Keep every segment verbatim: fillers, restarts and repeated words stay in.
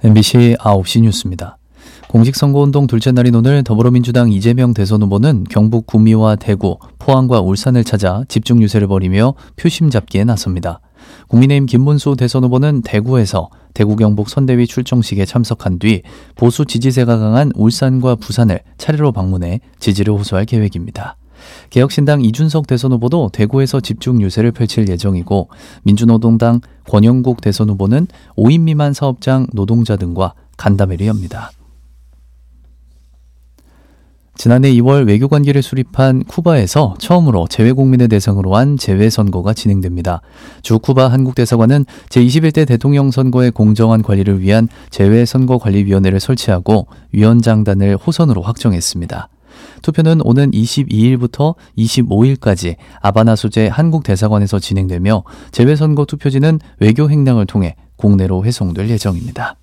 엠비씨 아홉 시 뉴스입니다. 공직선거운동 둘째 날인 오늘 더불어민주당 이재명 대선 후보는 경북 구미와 대구, 포항과 울산을 찾아 집중 유세를 벌이며 표심 잡기에 나섭니다. 국민의힘 김문수 대선 후보는 대구에서 대구 경북 선대위 출정식에 참석한 뒤 보수 지지세가 강한 울산과 부산을 차례로 방문해 지지를 호소할 계획입니다. 개혁신당 이준석 대선 후보도 대구에서 집중 유세를 펼칠 예정이고 민주노동당 권영국 대선 후보는 오 인 미만 사업장 노동자 등과 간담회를 엽니다. 지난해 이월 외교관계를 수립한 쿠바에서 처음으로 재외국민을 대상으로 한 재외선거가 진행됩니다. 주 쿠바 한국대사관은 제이십일 대 대통령 선거의 공정한 관리를 위한 재외선거관리위원회를 설치하고 위원장단을 호선으로 확정했습니다. 투표는 오는 이십이 일부터 이십오 일까지 아바나 소재 한국대사관에서 진행되며 재외선거 투표지는 외교 행랑을 통해 국내로 회송될 예정입니다.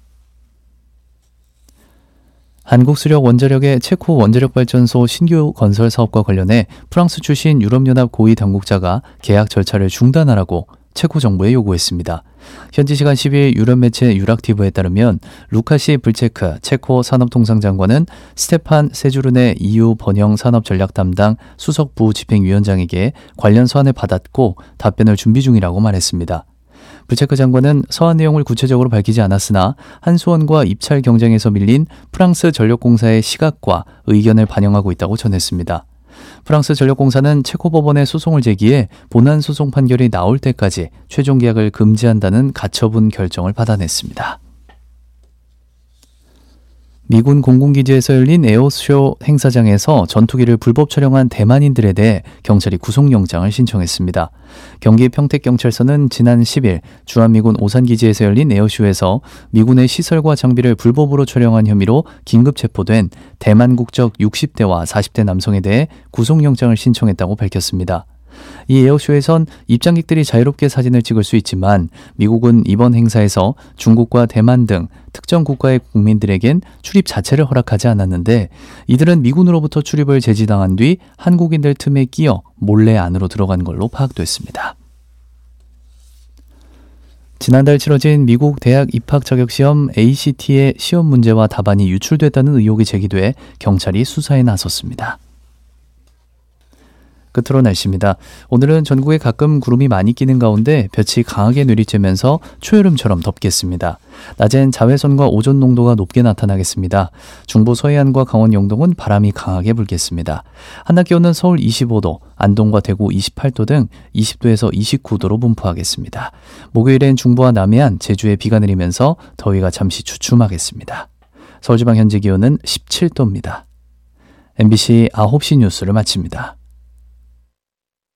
한국수력 원자력의 체코 원자력발전소 신규 건설 사업과 관련해 프랑스 출신 유럽연합 고위 당국자가 계약 절차를 중단하라고 체코 정부에 요구했습니다. 현지 시간 십이 일 유럽 매체 유락티브에 따르면 루카시 불체크 체코 산업통상장관은 스테판 세주르네 이유 번영 산업전략 담당 수석 부집행위원장에게 관련 서한을 받았고 답변을 준비 중이라고 말했습니다. 불체크 장관은 서한 내용을 구체적으로 밝히지 않았으나 한수원과 입찰 경쟁에서 밀린 프랑스 전력공사의 시각과 의견을 반영하고 있다고 전했습니다. 프랑스 전력공사는 체코 법원에 소송을 제기해 본안 소송 판결이 나올 때까지 최종 계약을 금지한다는 가처분 결정을 받아냈습니다. 미군 공군기지에서 열린 에어쇼 행사장에서 전투기를 불법 촬영한 대만인들에 대해 경찰이 구속영장을 신청했습니다. 경기 평택경찰서는 지난 십 일 주한미군 오산기지에서 열린 에어쇼에서 미군의 시설과 장비를 불법으로 촬영한 혐의로 긴급 체포된 대만 국적 육십 대와 사십 대 남성에 대해 구속영장을 신청했다고 밝혔습니다. 이 에어쇼에선 입장객들이 자유롭게 사진을 찍을 수 있지만 미국은 이번 행사에서 중국과 대만 등 특정 국가의 국민들에겐 출입 자체를 허락하지 않았는데 이들은 미군으로부터 출입을 제지당한 뒤 한국인들 틈에 끼어 몰래 안으로 들어간 걸로 파악됐습니다. 지난달 치러진 미국 대학 입학 자격시험 에이씨티의 시험 문제와 답안이 유출됐다는 의혹이 제기돼 경찰이 수사에 나섰습니다. 끝으로 날씨입니다. 오늘은 전국에 가끔 구름이 많이 끼는 가운데 볕이 강하게 내리쬐면서 초여름처럼 덥겠습니다. 낮엔 자외선과 오존 농도가 높게 나타나겠습니다. 중부 서해안과 강원 영동은 바람이 강하게 불겠습니다. 한낮 기온은 서울 이십오 도, 안동과 대구 이십팔 도 등 이십 도에서 이십구 도로 분포하겠습니다. 목요일엔 중부와 남해안, 제주에 비가 내리면서 더위가 잠시 주춤하겠습니다. 서울지방 현재 기온은 십칠 도입니다. 엠비씨 아홉 시 뉴스를 마칩니다.